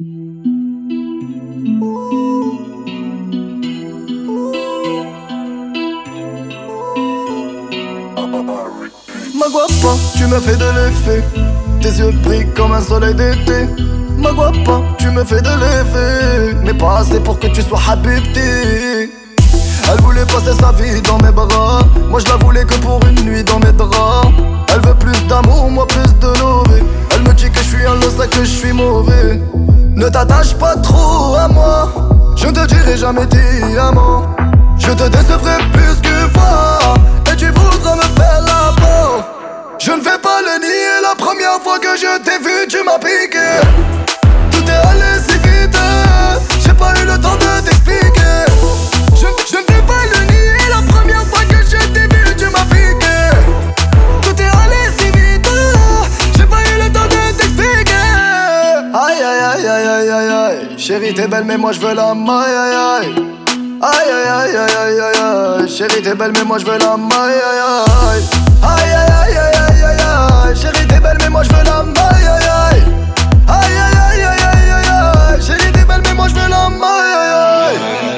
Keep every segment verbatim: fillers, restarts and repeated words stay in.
Ma guapa, tu me fais de l'effet. Tes yeux brillent comme un soleil d'été. Ma guapa, tu me fais de l'effet. Mais pas assez pour que tu sois habibti. Elle voulait passer sa vie dans mes bras. Moi je la voulais que pour une nuit dans mes draps. Elle veut plus d'amour, moi plus de lové. Elle me dit que je suis un losa, que je suis mauvais. Ne t'attache pas trop à moi. Je ne te dirai jamais diamant. Je te décevrai plus qu'une fois. Et tu voudras me faire la peau. Je ne vais pas le nier, la première fois que je t'ai vu, tu m'as piqué. Tout est allé si vite, j'ai pas eu le temps de t'expliquer. Je, je ne vais pas le nier, la première fois que je t'ai vu, tu m'as piqué. Tout est allé si vite, j'ai pas eu le temps de t'expliquer. Aïe aïe aïe aïe aïe aïe aïe. Chérie t'es belle mais moi je veux la maille aïe aïe. Aïe aïe aïe aïe aïe aïe aïe. Chérie t'es belle mais moi je veux la maille aïe aïe. Aïe aïe aïe aïe aïe aïe aïe. Chérie t'es belle mais moi je veux la maille aïe aïe. Aïe aïe aïe aïe aïe aïe aïe. Chérie t'es belle mais moi je veux la maille aïe aïe.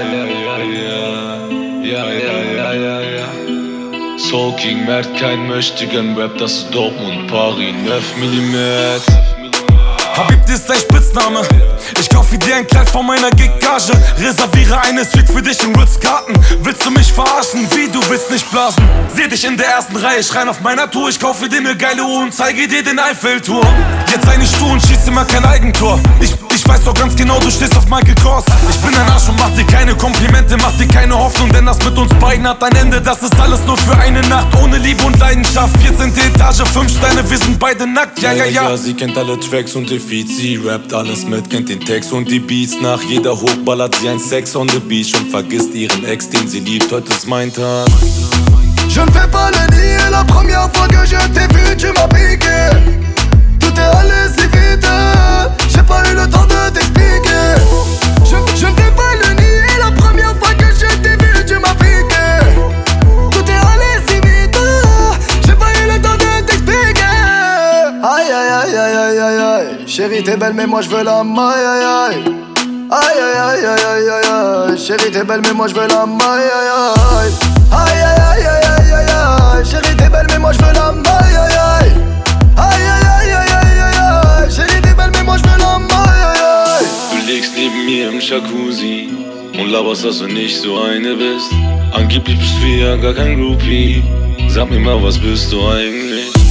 Soul King, Mert, kein Möchtegern Rap, das ist Dortmund, Paris, neuf Millimeter. Habibti ist dein Spitzname. Ich kaufe dir ein Kleid von meiner Gig-Gage. Reserviere eine Suite für dich in Ritz-Carlton. Willst du mich verarschen? Wie, du willst nicht blasen? Seh dich in der ersten Reihe schreien auf meiner Tour. Ich kaufe dir ne geile Uhr und zeige dir den Eiffelturm. Jetzt sei nicht du und schieß immer kein Eigentor. Ich, ich weiß doch ganz genau, du stehst auf Michael Kors. Ich bin ein Arsch und mach dir keine Komplimente, mach dir keine Hoffnung, denn das mit uns beiden hat ein Ende. Das ist alles nur für eine Nacht, ohne Liebe und Leidenschaft. vierzehnte Etage, fünf Steine, wir sind beide nackt, ja, ja, ja. Ja, sie kennt alle Tracks und die Feeds, sie rappt alles mit, kennt den Text und die Beats. Nach jeder Hook ballert sie ein Sex on the Beach und vergisst ihren Ex, den sie liebt. Heute ist mein Tag. Je ne vais pas le nier, la première fois que je t'ai vu, tu m'as piqué. Tout est allé si vite, j'ai pas eu le temps de t'expliquer. Je, je ne vais pas le nier, la première fois que je t'ai vu, tu m'as piqué. Tout est allé si vite, j'ai pas eu le temps de t'expliquer. Aïe aïe aïe aïe aïe aïe aïe. Chérie t'es belle mais moi je veux la maille aïe aïe. Aïe aïe aïe aïe aïe aïe aïe. Chérie t'es belle mais moi je veux la maille aïe aïe. Aïe aïe aïe aïe aïe aïe aïe. Chérie t'es belle mais moi je veux la maille aïe aïe. Aïe aïe aïe aïe aïe aïe aïe. Chérie t'es belle mais moi je veux la maille aïe aïe. Du liegst neben mir im Jacuzzi und laberst, dass du nicht so eine bist. Angeblich bist du ja gar kein Groupie. Sag mir mal, was bist du eigentlich?